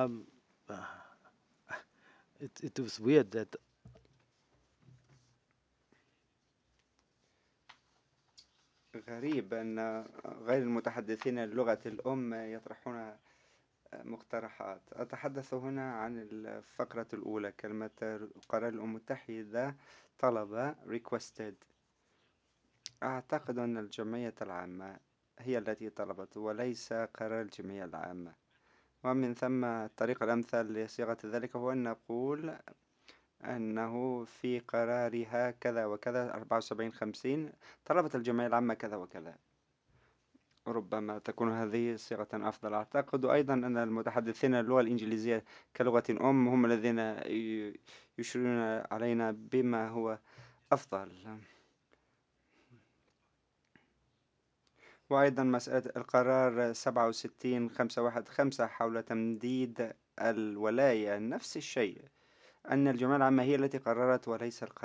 uh, it was weird that غريب أن غير المتحدثين اللغة الأم يطرحون مقترحات. أتحدث هنا عن الفقرة الأولى، كلمة قرار الأمم المتحدة طلب requested. أعتقد أن الجمعية العامة هي التي طلبت وليس قرار الجمعية العامة، ومن ثم الطريقة الأمثل لصياغة ذلك هو أن نقول أنه في قرارها كذا وكذا 74/50 طلبت الجمعية العامة كذا وكذا. ربما تكون هذه صيغة أفضل. أعتقد أيضا أن المتحدثين اللغة الإنجليزية كلغة أم هم الذين يشيرون علينا بما هو أفضل. وأيضا مسألة القرار 67/515 حول تمديد الولاية، نفس الشيء، أن الجمعية العامة هي التي قررت وليس القرار.